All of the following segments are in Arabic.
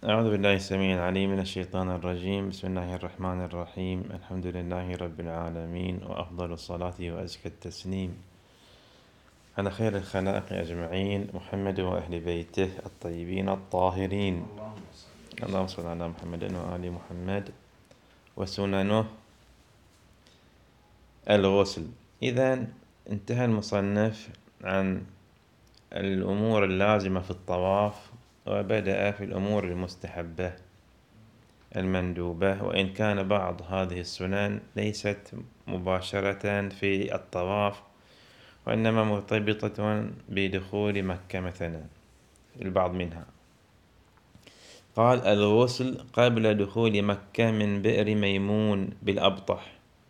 أعوذ بالله السميع العليم من الشيطان الرجيم. بسم الله الرحمن الرحيم. الحمد لله رب العالمين، وأفضل الصلاة وأزكى التسليم على خير الخلائق أجمعين، محمد وأهل بيته الطيبين الطاهرين. اللهم صل على محمد وآل محمد. وسننه الغسل. إذن انتهى المصنف عن الأمور اللازمة في الطواف، وبدأ في الأمور المستحبة المندوبة، وإن كان بعض هذه السنن ليست مباشرة في الطواف، وإنما مرتبطة بدخول مكة مثلا، البعض منها. قال: الغسل قبل دخول مكة من بئر ميمون بالأبطح.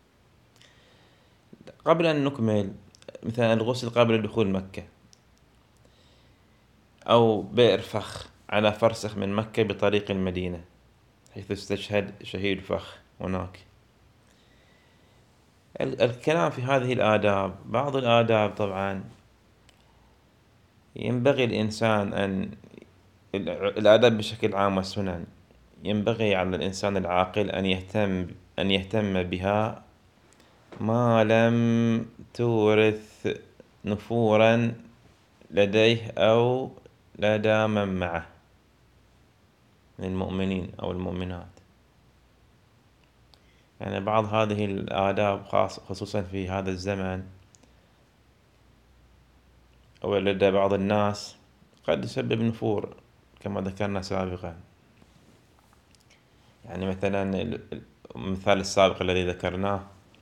قبل أن نكمل، مثلا الغسل قبل دخول مكة، أو بئر فخ على فرسخ من مكة بطريق المدينة، حيث استشهد شهيد فخ هناك. الكلام في هذه الآداب، بعض الآداب طبعا ينبغي الإنسان الآداب بشكل عام والسنن ينبغي على الإنسان العاقل أن يهتم بها ما لم تورث نفورا لديه أو لدى من معه من المؤمنين أو المؤمنات. يعني بعض هذه الآداب خصوصا في هذا الزمن أو لدى بعض الناس قد يسبب نفور كما ذكرنا سابقا. يعني مثلا المثال السابق الذي ذكرناه،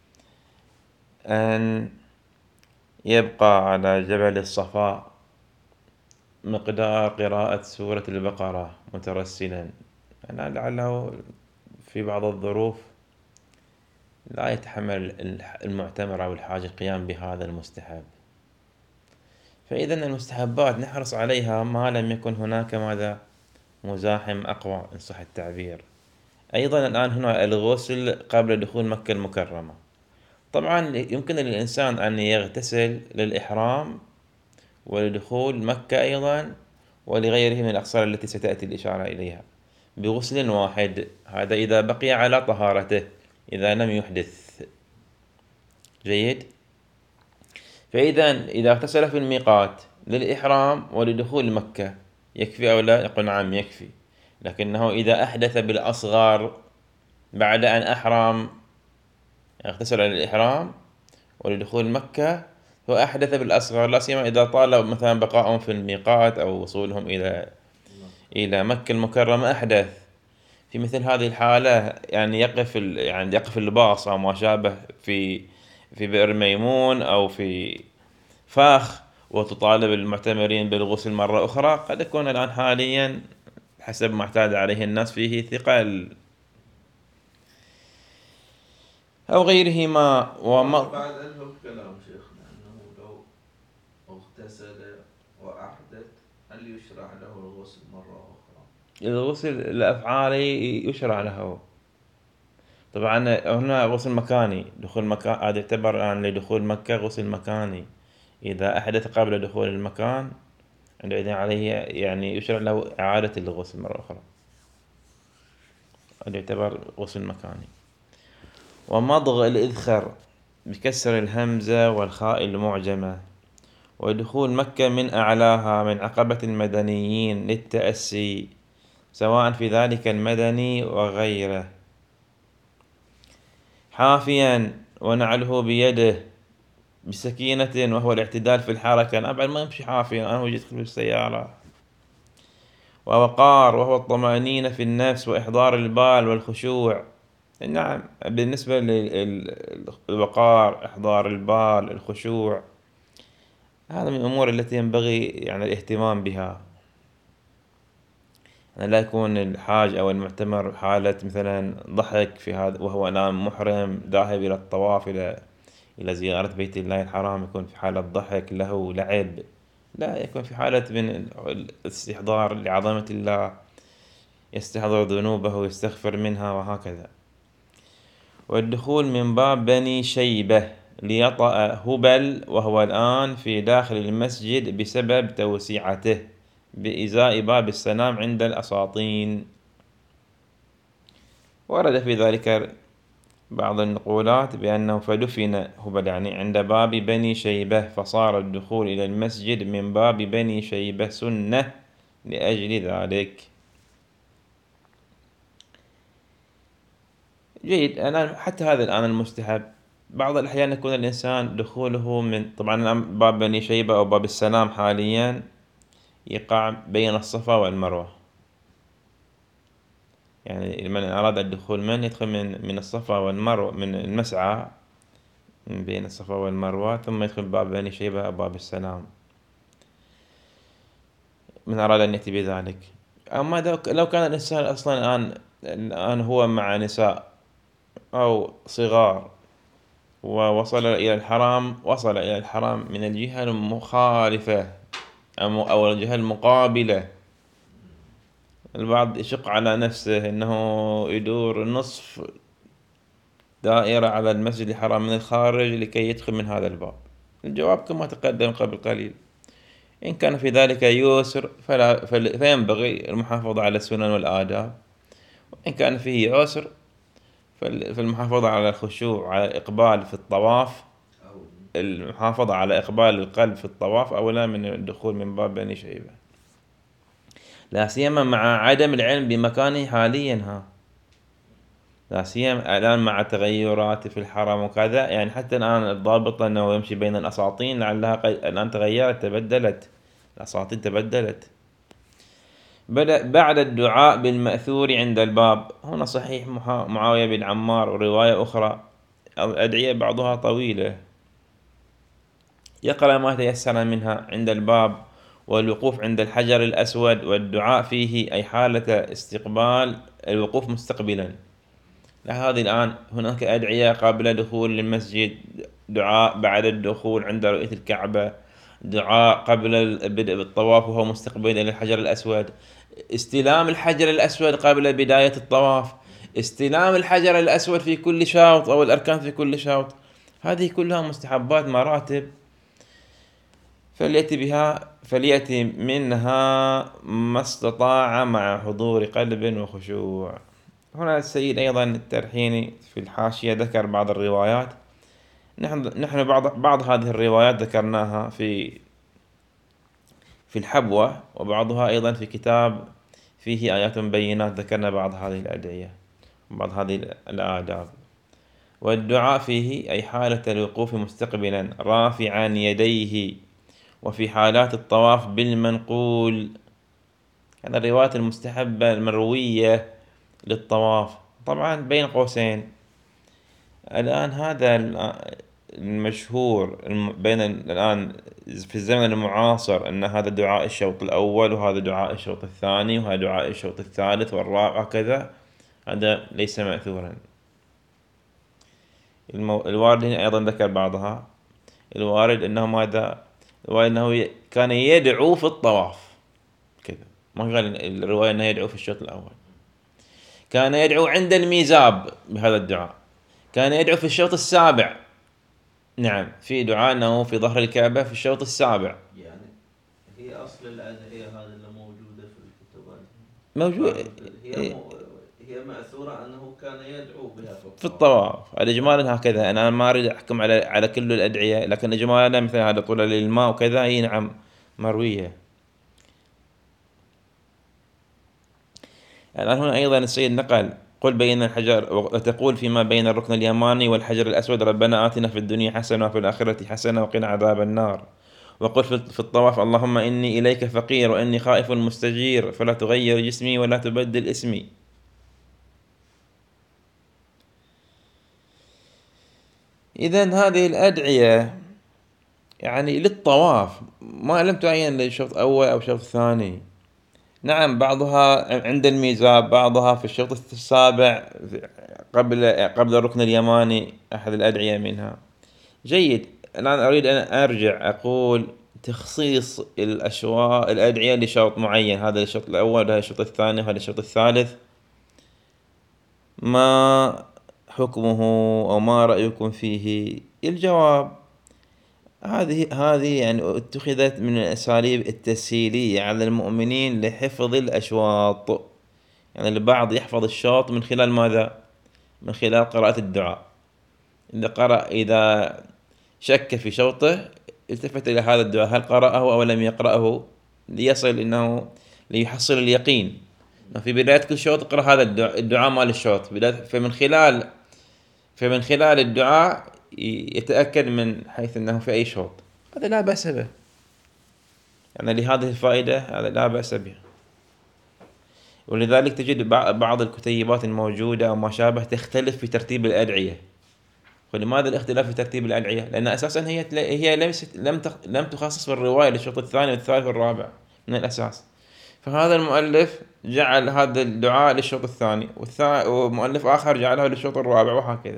أن يبقى على جبل الصفا مقدار قراءة سورة البقرة مترسلا، يعني لعله في بعض الظروف لا يتحمل المعتمر أو الحاج القيام بهذا المستحب. فإذا المستحبات نحرص عليها ما لم يكن هناك مزاحم أقوى إن صح التعبير. أيضا الآن هنا الغسل قبل دخول مكة المكرمة. طبعا يمكن للإنسان أن يغتسل للإحرام ولدخول مكة أيضا ولغيره من الأقصار التي ستأتي الإشارة إليها بغسل واحد، هذا إذا بقي على طهارته، إذا لم يحدث. جيد. فإذا اغتسل في الميقات للإحرام ولدخول مكة يكفي أو لا؟ يقول نعم يكفي. لكنه إذا أحدث بالأصغر بعد أن أحرم، اغتسل للإحرام ولدخول مكة، وأحدث بالأصغر، لا سيما إذا طال مثلا بقاءهم في الميقات أو وصولهم إلى مكة المكرمة، أحدث في مثل هذه الحالة، يعني يقف اللباس أو ما شابه في بئر ميمون أو في فاخ، وتطالب المعتمرين بالغسل مرة أخرى. قد يكون الآن حاليا حسب ما اعتاد عليه الناس فيه ثقل أو غيرهما. بعد لهم كلام شيخنا أنه لو اغتسل وأحدث هل يشرع له الغسل مرة أخرى؟ الغسل الأفعالي يشرع له طبعا. هنا غسل مكاني، دخول مكان، هذا يعتبر الآن لدخول مكة غسل مكاني. إذا أحدث قبل دخول المكان عندئذ عليه يعني يشرع له إعادة الغسل مرة أخرى، هذا يعتبر غسل مكاني. ومضغ الإذخر بكسر الهمزة والخاء المعجمة، ودخول مكة من أعلاها من عقبة المدنيين للتأسي، سواء في ذلك المدني وغيره، حافيا ونعله بيده بسكينة وهو الاعتدال في الحركة. أنا بعد ما يمشي حافيا، أنا يدخل في السيارة. ووقار وهو الطمأنينة في النفس وإحضار البال والخشوع. نعم، بالنسبة للوقار، إحضار البال، الخشوع، هذا من الأمور التي ينبغي يعني الاهتمام بها. يعني لا يكون الحاج أو المعتمر حالة مثلا ضحك في هذا وهو الآن محرم ذاهب إلى الطواف إلى زيارة بيت الله الحرام، يكون في حالة ضحك له لعب. لا، يكون في حالة من الاستحضار لعظمة الله، يستحضر ذنوبه ويستغفر منها وهكذا. والدخول من باب بني شيبة ليطأ هبل وهو الآن في داخل المسجد بسبب توسعته بإزاء باب السلام عند الأساطين. ورد في ذلك بعض النقولات بأنه فدفن هبل يعني عند باب بني شيبة، فصار الدخول إلى المسجد من باب بني شيبة سنة لأجل ذلك. جيد. أنا حتى هذا الآن المستحب بعض الأحيان يكون الإنسان دخوله من، طبعا الآن باب بني شيبة أو باب السلام حاليا يقع بين الصفا والمروة، يعني من أراد الدخول من يدخل من الصفا والمروة، من المسعى من بين الصفا والمروة، ثم يدخل باب بني شيبة أو باب السلام من أراد أن يأتي بذلك. أما لو كان الإنسان أصلا الآن هو مع نساء أو صغار ووصل إلى الحرام، وصل إلى الحرام من الجهة المخالفة أو الجهة المقابلة. البعض يشق على نفسه أنه يدور نصف دائرة على المسجد الحرام من الخارج لكي يدخل من هذا الباب. الجواب كما تقدم قبل قليل، إن كان في ذلك يسر فينبغي المحافظة على السنن والآداب، وإن كان فيه عسر فالمحافظة على الخشوع، على الإقبال في الطواف، المحافظة على إقبال القلب في الطواف أولى من الدخول من باب بني شيبة، لا سيما مع عدم العلم بمكانه حاليا. لا سيما الآن مع تغيرات في الحرم وكذا، يعني حتى الآن الضابط أنه يمشي بين الأساطين لعلها الآن تغيرت، تبدلت الأساطين، تبدلت. بعد الدعاء بالمأثور عند الباب، هنا صحيح معاوية بن عمار ورواية أخرى الأدعية بعضها طويلة، يقرأ ما تيسر منها عند الباب، والوقوف عند الحجر الأسود والدعاء فيه، أي حالة استقبال الوقوف مستقبلا. هذه الآن هناك أدعية قبل دخول المسجد، دعاء بعد الدخول عند رؤية الكعبة، دعاء قبل البدء بالطواف وهو مستقبل إلى الحجر الأسود، استلام الحجر الأسود قبل بداية الطواف، استلام الحجر الأسود في كل شوط أو الأركان في كل شوط. هذه كلها مستحبات مراتب، فليأتي منها ما استطاع مع حضور قلب وخشوع. هنا السيد أيضا الترحيني في الحاشية ذكر بعض الروايات، نحن بعض هذه الروايات ذكرناها في الحبوة، وبعضها أيضا في كتاب فيه آيات بينات ذكرنا بعض هذه الأدعية وبعض هذه الآداب. والدعاء فيه أي حالة الوقوف مستقبلا رافعا يديه، وفي حالات الطواف بالمنقول، يعني الروايات المستحبة المروية للطواف. طبعا بين قوسين الآن هذا المشهور بين الآن في الزمن المعاصر أن هذا دعاء الشوط الأول، وهذا دعاء الشوط الثاني، وهذا دعاء الشوط الثالث والرابع كذا، هذا ليس مأثورا. الوارد هنا أيضا ذكر بعضها. الوارد أنه ماذا؟ الوارد أنه كان يدعو في الطواف كذا، ما قال الرواية أنه يدعو في الشوط الأول. كان يدعو عند الميزاب بهذا الدعاء، كان يدعو في الشوط السابع. نعم، في دعاء أنه في ظهر الكعبة في الشوط السابع. يعني هي أصل الأدعية هذه اللي موجودة في الكتب موجود. هي مأثورة أنه كان يدعو بها في الطواف. الإجمالا هكذا، أنا ما أريد أحكم على كل الأدعية، لكن إجمالا مثل هذا طول الماء وكذا، هي نعم مروية. الآن هنا أيضا السيد نقل: قل بين الحجر، وتقول فيما بين الركن اليماني والحجر الأسود: ربنا آتنا في الدنيا حسنة وفي الآخرة حسنة وقنا عذاب النار. وقل في الطواف: اللهم إني إليك فقير وإني خائف مستجير، فلا تغير جسمي ولا تبدل اسمي. إذن هذه الأدعية يعني للطواف، ما لم تعين للشوط أول أو شوط ثاني. نعم بعضها عند الميزاب، بعضها في الشوط السابع قبل الركن اليماني، أحد الأدعية منها. جيد. الآن أريد أن أرجع أقول تخصيص الأدعية لشوط معين، هذا الشوط الأول، هذا الشوط الثاني، وهذا الشوط الثالث، ما حكمه أو ما رأيكم فيه؟ الجواب: هذه يعني اتخذت من الأساليب التسهيلية على المؤمنين لحفظ الأشواط، يعني البعض يحفظ الشوط من خلال ماذا؟ من خلال قراءة الدعاء. إذا شك في شوطه التفت إلى هذا الدعاء هل قرأه أو لم يقرأه، ليحصل اليقين. في بداية كل شوط اقرأ هذا الدعاء مال الشوط، فمن خلال الدعاء يتأكد من حيث أنه في أي شوط. هذا لا بأس به، يعني لهذه الفائدة هذا لا بأس به. ولذلك تجد بعض الكتيبات الموجودة أو ما شابه تختلف في ترتيب الأدعية. ولماذا الاختلاف في ترتيب الأدعية؟ لأن أساسا هي لم تخصص بالرواية للشوط الثاني والثالث والرابع من الأساس. فهذا المؤلف جعل هذا الدعاء للشوط الثاني، ومؤلف آخر جعله للشوط الرابع، وهكذا.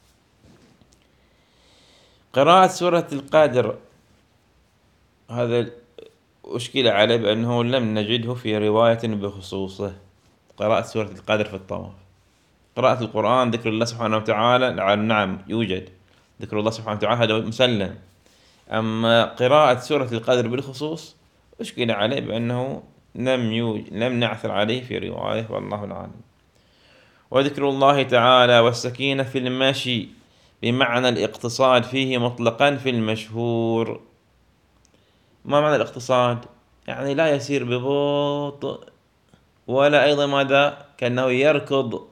قراءة سورة القدر هذا أشكل عليه بأنه لم نجده في رواية بخصوصه. قراءة سورة القدر في الطواف. قراءة القرآن ذكر الله سبحانه وتعالى، نعم يوجد ذكر الله سبحانه وتعالى، هذا مسلم. أما قراءة سورة القدر بالخصوص أشكل عليه بأنه لم نعثر عليه في رواية، والله العالم. وذكر الله تعالى والسكينة في المشي بمعنى الاقتصاد فيه مطلقا في المشهور. ما معنى الاقتصاد؟ يعني لا يسير ببطء، ولا أيضا ماذا كأنه يركض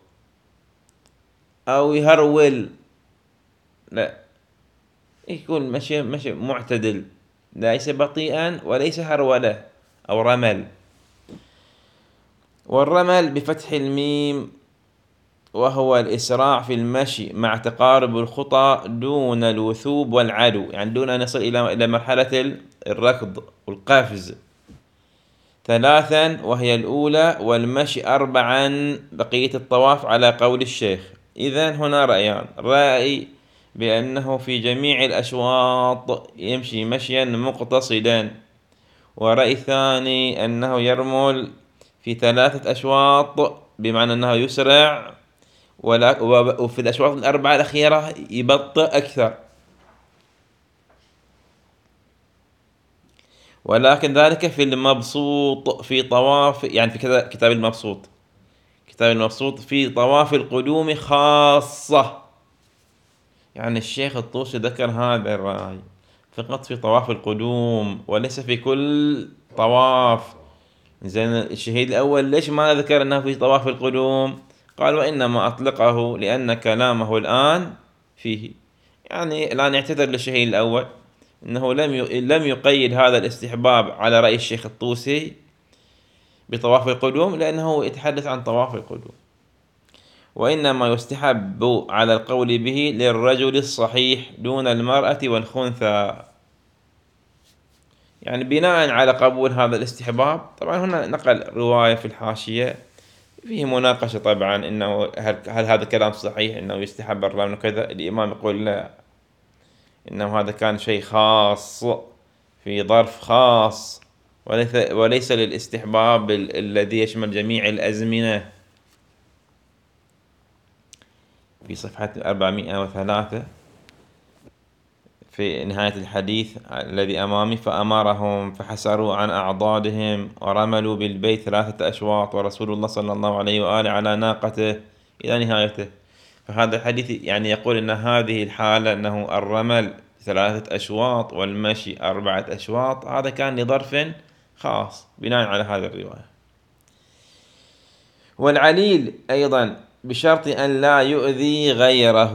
أو يهرول، لا، يكون مشي معتدل، ليس بطيئا وليس هرولة أو رمل. والرمل بفتح الميم، وهو الإسراع في المشي مع تقارب الخطى دون الوثوب والعدو، يعني دون أن نصل إلى مرحلة الركض والقفز. 3 وهي الأولى، والمشي 4 بقية الطواف على قول الشيخ. إذن هنا رأيان: رأي بأنه في جميع الأشواط يمشي مشيا مقتصدا، ورأي ثاني أنه يرمل في 3 أشواط، بمعنى أنه يسرع، وفي الأشواط 4 الأخيرة يبطئ أكثر. ولكن ذلك في المبسوط في طواف، يعني في كتاب المبسوط في طواف القدوم خاصة. يعني الشيخ الطوسي ذكر هذا الرأي فقط في طواف القدوم وليس في كل طواف. زين، الشهيد الأول ليش ما ذكر أنه في طواف القدوم؟ قال: وإنما أطلقه لأن كلامه الآن فيه. يعني الآن يعتذر للشهيد الأول أنه لم يقيد هذا الاستحباب على رأي الشيخ الطوسي بطواف القدوم، لأنه يتحدث عن طواف القدوم، وإنما يستحب على القول به للرجل الصحيح دون المرأة والخنثى. يعني بناء على قبول هذا الاستحباب. طبعا هنا نقل رواية في الحاشية فيه مناقشة طبعا، إنه هل هذا كلام صحيح إنه يستحب الرمل وكذا؟ الإمام يقول لا، إنه هذا كان شيء خاص في ظرف خاص، وليس للاستحباب الذي يشمل جميع الأزمنة. في صفحة 403 في نهاية الحديث الذي أمامي: فأمرهم فحسروا عن أعضادهم ورملوا بالبيت 3 أشواط، ورسول الله صلى الله عليه وآله على ناقته، إلى نهايته. فهذا الحديث يعني يقول أن هذه الحالة، أنه الرمل 3 أشواط والمشي 4 أشواط، هذا كان لظرف خاص بناء على هذه الرواية. والعليل أيضا بشرط أن لا يؤذي غيره.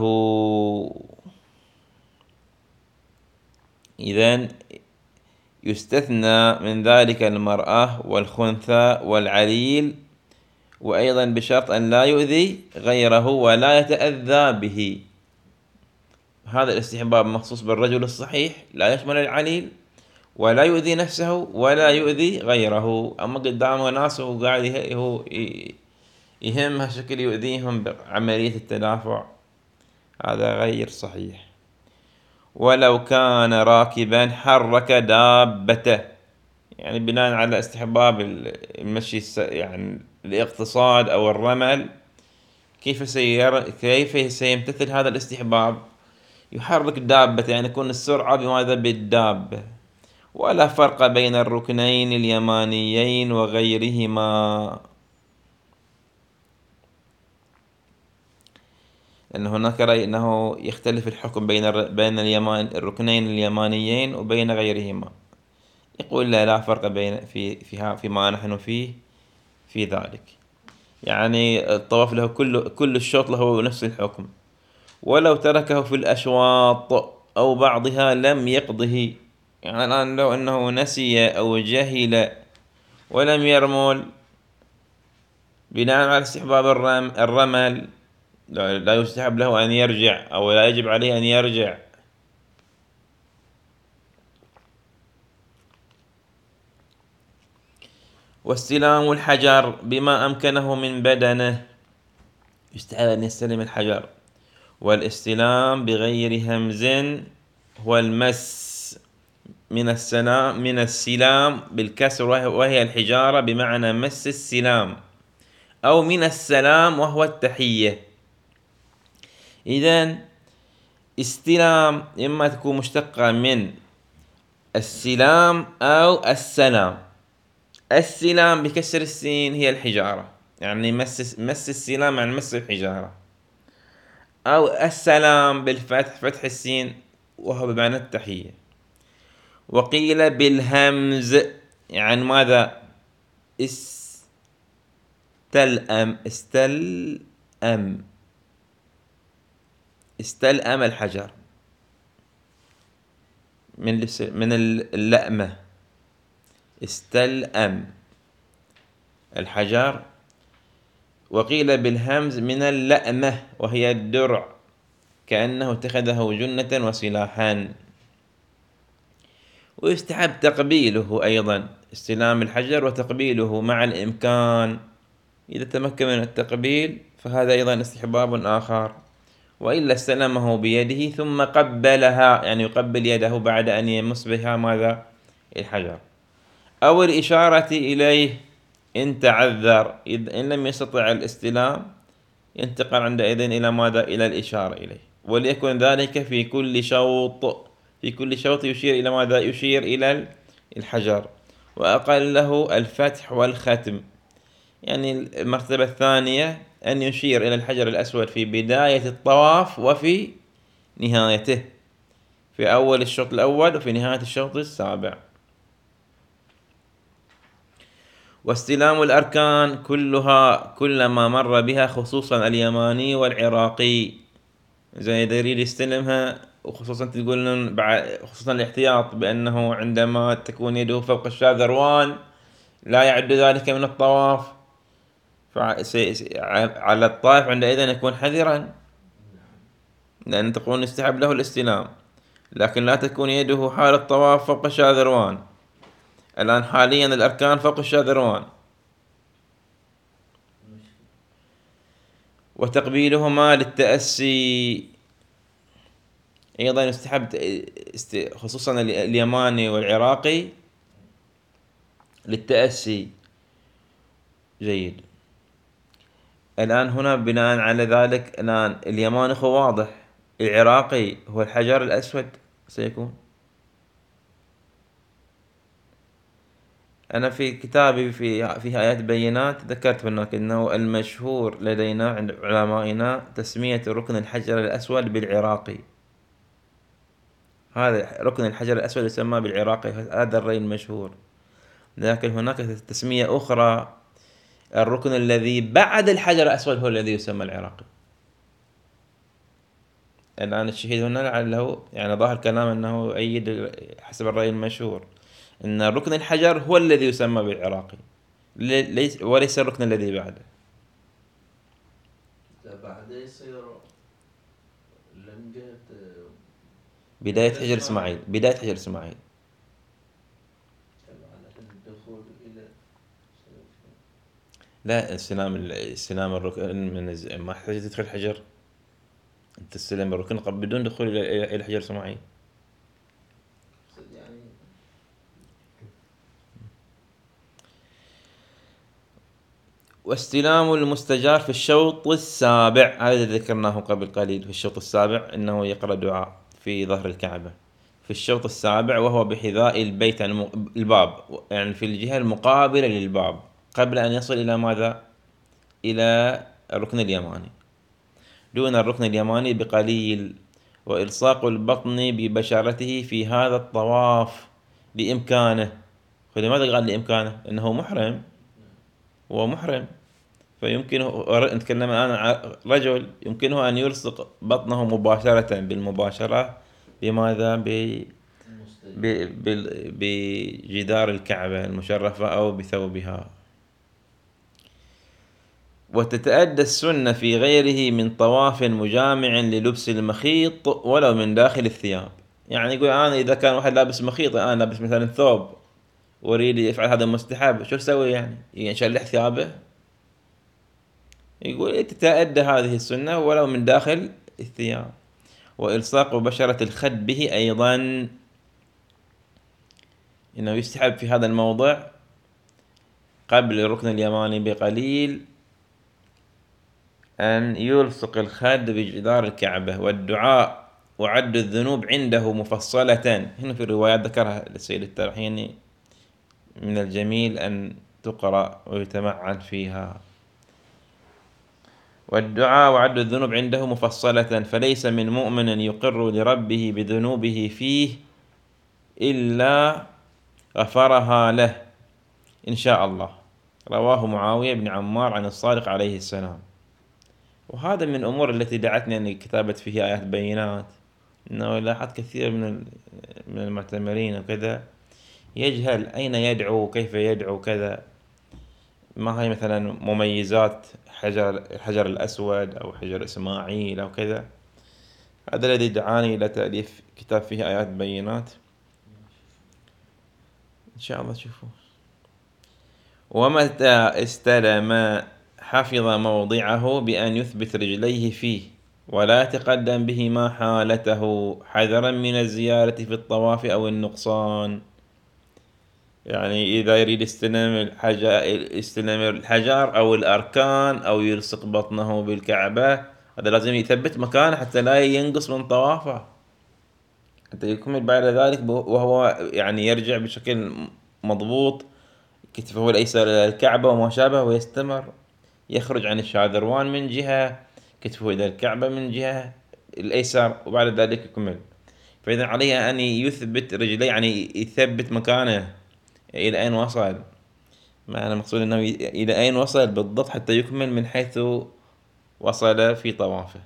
إذن يستثنى من ذلك المرأة والخنثى والعليل، وأيضا بشرط أن لا يؤذي غيره ولا يتأذى به. هذا الاستحباب مخصوص بالرجل الصحيح، لا يشمل العليل، ولا يؤذي نفسه ولا يؤذي غيره. أما قدامه ناس وقاعد هو يهمها شكل يؤذيهم بعملية التدافع، هذا غير صحيح. ولو كان راكبا حرك دابته، يعني بناء على استحباب المشي يعني الاقتصاد أو الرمل، كيف سيمتثل هذا الاستحباب؟ يحرك دابته، يعني يكون السرعة بماذا؟ بالدابة. ولا فرق بين الركنين اليمانيين وغيرهما. أن هناك رأي أنه يختلف الحكم بين الركنين اليمانيين وبين غيرهما. يقول لا فرق بين فيما نحن فيه في ذلك. يعني الطواف له كل الشوط له نفس الحكم، ولو تركه في الأشواط أو بعضها لم يقضه. يعني الآن لو أنه نسي أو جهل ولم يرمل بناء على استحباب الرمل لا يستحب له أن يرجع أو لا يجب عليه أن يرجع. واستلام الحجر بما أمكنه من بدنه، يستحب أن يستلم الحجر. والاستلام بغير همز هو المس من السلام بالكسر، وهي الحجارة بمعنى مس السلام، أو من السلام وهو التحية. إذن استلام إما تكون مشتقة من السلام أو السلام. السلام بكسر السين هي الحجارة، يعني مس السلام عن مس الحجارة، أو السلام بالفتح فتح السين وهو بمعنى التحية. وقيل بالهمز، يعني ماذا؟ استلأم الحجر من اللأمة. استلأم الحجر. وقيل بالهمز من اللأمة وهي الدرع، كأنه اتخذه جنة وسلاحا. ويستحب تقبيله أيضا، استلام الحجر وتقبيله مع الإمكان. إذا تمكن من التقبيل فهذا أيضا استحباب آخر، وإلا استلمه بيده ثم قبلها، يعني يقبل يده بعد أن يمس بها ماذا؟ الحجر. أو الإشارة إليه إن تعذر، إن لم يستطع الاستلام ينتقل عندئذ إلى ماذا؟ إلى الإشارة إليه. وليكن ذلك في كل شوط يشير إلى ماذا؟ يشير إلى الحجر. وأقله الفتح والختم. يعني المرتبة الثانية أن يشير إلى الحجر الأسود في بداية الطواف وفي نهايته، في أول الشوط الأول وفي نهاية الشوط السابع. واستلام الأركان كلما مر بها، خصوصا اليماني والعراقي، زي يريد يستلمها، وخصوصا تقولون خصوصا الاحتياط بأنه عندما تكون يده فوق الشاذروان لا يعد ذلك من الطواف، على الطائف عندئذ يكون حذرا، لأن تقولون يستحب له الاستلام، لكن لا تكون يده حال الطواف فوق الشاذروان. الآن حاليا الأركان فوق الشاذروان. وتقبيلهما للتأسي أيضا يستحب، خصوصا اليماني والعراقي للتأسي. جيد. الآن هنا بناء على ذلك، الآن اليماني هو واضح، العراقي هو الحجر الأسود سيكون. أنا في كتابي في آيات بينات ذكرت هناك أنه المشهور لدينا عند علمائنا تسمية ركن الحجر الأسود بالعراقي. هذا ركن الحجر الأسود يسمى بالعراقي، هذا الرأي المشهور. لكن هناك تسمية أخرى، الركن الذي بعد الحجر الأسود هو الذي يسمى العراقي. الآن الشهيد هنا لعله يعني ظاهر كلام أنه يؤيد حسب الرأي المشهور أن ركن الحجر هو الذي يسمى بالعراقي، وليس الركن الذي بعده. بعده يصير لم جهة بداية حجر إسماعيل، بداية حجر إسماعيل. الدخول إلى لا، استلام الركن ما تحتاج تدخل حجر، أنت تستلم الركن بدون دخول إلى حجر إسماعيل. يعني واستلام المستجار في الشوط السابع، هذا ذكرناه قبل قليل. في الشوط السابع إنه يقرأ دعاء في ظهر الكعبة في الشوط السابع، وهو بحذاء البيت، يعني الباب، يعني في الجهة المقابلة للباب، قبل أن يصل إلى ماذا؟ إلى الركن اليماني. دون الركن اليماني بقليل، وإلصاق البطن ببشرته في هذا الطواف بإمكانه. فلماذا قال لإمكانه؟ لأنه محرم، هو محرم، فيمكنه، نتكلم الآن عن رجل يمكنه أن يلصق بطنه مباشرة بالمباشرة بماذا؟ بجدار الكعبة المشرفة أو بثوبها. وتتأدى السنة في غيره من طواف مجامع للبس المخيط ولو من داخل الثياب. يعني يقول أنا إذا كان واحد لابس مخيط، أنا لابس مثلا ثوب وأريد يفعل هذا المستحب، شو أسوي يعني يشلح ثيابه؟ يقول تتأدى هذه السنة ولو من داخل الثياب. وإلصاق بشرة الخد به أيضا، إنه يستحب في هذا الموضع قبل الركن اليماني بقليل أن يلصق الخد بجدار الكعبة. والدعاء وعد الذنوب عنده مفصلة، هنا في الروايات ذكرها السيد الترحيني، من الجميل أن تقرأ ويتمعن فيها. والدعاء وعد الذنوب عنده مفصلة، فليس من مؤمن يقر لربه بذنوبه فيه إلا غفرها له إن شاء الله. رواه معاوية بن عمار عن الصادق عليه السلام. وهذا من الأمور التي دعتني أن كتابة فيه آيات بينات، أنه لاحظت كثير من المعتمرين وكذا يجهل أين يدعو وكيف يدعو كذا، ما هي مثلا مميزات الحجر الأسود أو حجر إسماعيل أو كذا. هذا الذي دعاني إلى تأليف كتاب فيه آيات بينات، إن شاء الله تشوفوه. ومتى استلم حفظ موضعه بأن يثبت رجليه فيه ولا يتقدم بهما حالته، حذرا من الزيارة في الطواف أو النقصان. يعني إذا يريد يستلم الحجر أو الأركان أو يلصق بطنه بالكعبة، هذا لازم يثبت مكانه حتى لا ينقص من طوافه، حتى يكمل بعد ذلك وهو يعني يرجع بشكل مضبوط، كتفه الأيسر إلى الكعبة وما شابه، ويستمر يخرج عن الشاذروان من جهة، كتفه إلى الكعبة من جهة الأيسر، وبعد ذلك يكمل. فإذا عليه أن يثبت رجليه، يعني يثبت مكانه إلى أين وصل. ما أنا مقصود أنه إلى أين وصل بالضبط حتى يكمل من حيث وصل في طوافه.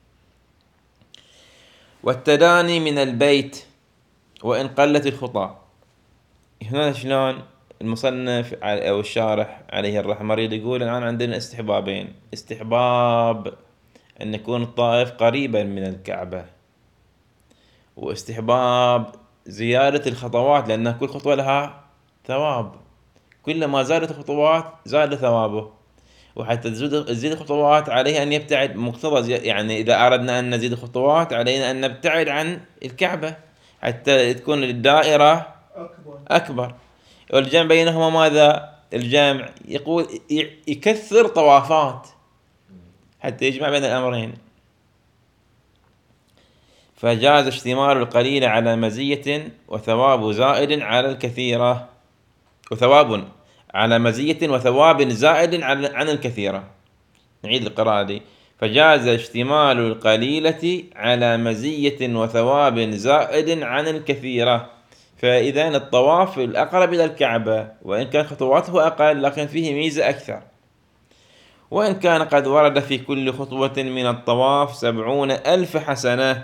والتداني من البيت وإن قلت الخطى. هنا شلون المصنف أو الشارح عليه الرحمة يريد يقول الآن عندنا استحبابين: استحباب أن يكون الطائف قريبا من الكعبة، واستحباب زيادة الخطوات، لأن كل خطوة لها ثواب، كلما زادت الخطوات زاد ثوابه. وحتى تزيد الخطوات عليه أن يبتعد مقتضى، يعني إذا أردنا أن نزيد الخطوات علينا أن نبتعد عن الكعبة حتى تكون الدائرة أكبر. والجمع بينهما ماذا؟ الجمع يقول يكثر طوافات حتى يجمع بين الأمرين. فجاز اشتمال القليل على مزية وثواب زائد على الكثيرة، وثواب على مزية وثواب زائد عن الكثيرة. نعيد القراءة دي: فجاز اشتمال القليلة على مزية وثواب زائد عن الكثيرة. فإذا الطواف الأقرب إلى الكعبة، وإن كان خطواته أقل لكن فيه ميزة أكثر. وإن كان قد ورد في كل خطوة من الطواف 70,000 حسنة.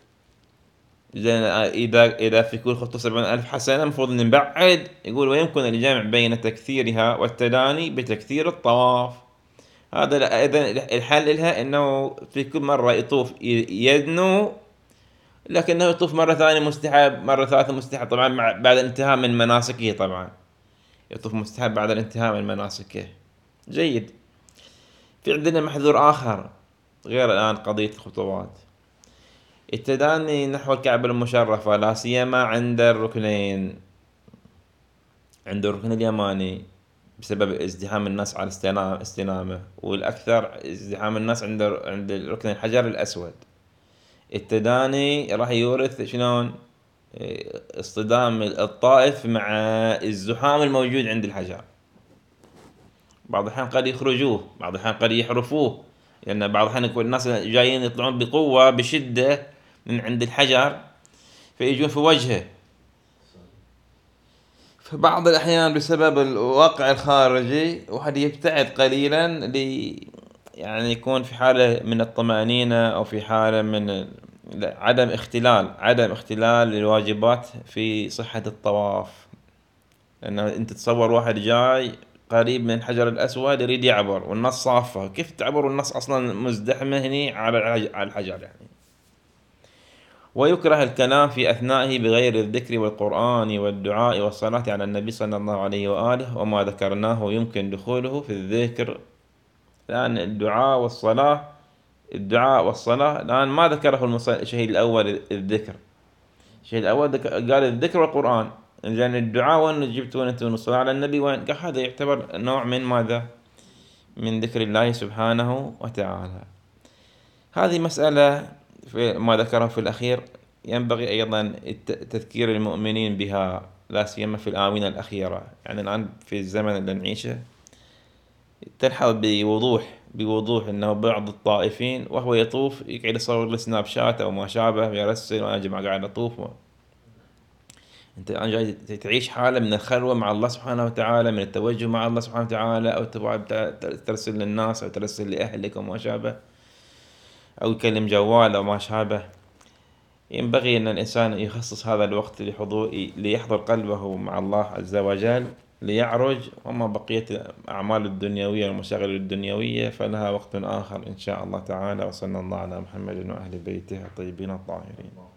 إذا في كل خطوة 70,000 حسنة المفروض نبعد. يقول ويمكن الجمع بين تكثيرها والتداني بتكثير الطواف. هذا إذا الحل لها أنه في كل مرة يطوف يدنو، لكنه يطوف مرة ثانية مستحب، مرة ثالثة مستحب، طبعا بعد الانتهاء من مناسكه. طبعا يطوف مستحب بعد الانتهاء من مناسكه. جيد. في عندنا محذور آخر غير الآن قضية الخطوات: التداني نحو الكعبة المشرفة، لا سيما عند الركنين، عند الركن اليماني بسبب ازدحام الناس على استلامه، والأكثر ازدحام الناس عند الركن الحجر الأسود. التداني راح يورث شلون اصطدام الطائف مع الزحام الموجود عند الحجر. بعض الأحيان قد يخرجوه، بعض الأحيان قد يحرفوه، لأن بعض الأحيان يكون الناس جايين يطلعون بقوة بشدة من عند الحجر فيجون في وجهه، فبعض الأحيان بسبب الواقع الخارجي واحد يبتعد قليلا يعني يكون في حالة من الطمأنينة أو في حالة من عدم اختلال الواجبات في صحة الطواف. لأنه أنت تصور واحد جاي قريب من الحجر الأسود يريد يعبر والنص صافة، كيف تعبر والنص أصلا مزدحمة هني على الحجر يعني. ويكره الكلام في أثنائه بغير الذكر والقرآن والدعاء والصلاة على النبي صلى الله عليه وآله، وما ذكرناه يمكن دخوله في الذكر، لأن الدعاء والصلاة الآن ما ذكره الشهيد الأول الذكر. الشهيد الأول قال الذكر والقرآن، لأن الدعاء وين جبتوا أنتم الصلاة على النبي وين؟ قال هذا يعتبر نوع من ماذا؟ من ذكر الله سبحانه وتعالى. هذه مسألة في ما ذكره في الأخير ينبغي أيضا تذكير المؤمنين بها، لا سيما في الآونة الأخيرة. يعني الآن في الزمن اللي نعيشه تلحظ بوضوح أنه بعض الطائفين وهو يطوف يقعد يصور له سناب شات أو ما شابه ويرسل وأنا جماعة قاعد أطوف أنت الآن جاي تعيش حالة من الخلوة مع الله سبحانه وتعالى، من التوجه مع الله سبحانه وتعالى، أو تبغى ترسل للناس أو ترسل لأهلك وما شابه، أو يكلم جوال أو ما شابه. ينبغي أن الإنسان يخصص هذا الوقت ليحضر قلبه مع الله عز وجل ليعرج، وما بقية الأعمال الدنيوية والمشاغل الدنيوية فلها وقت آخر إن شاء الله تعالى. وصلى الله على محمد وأهل بيته الطيبين الطاهرين.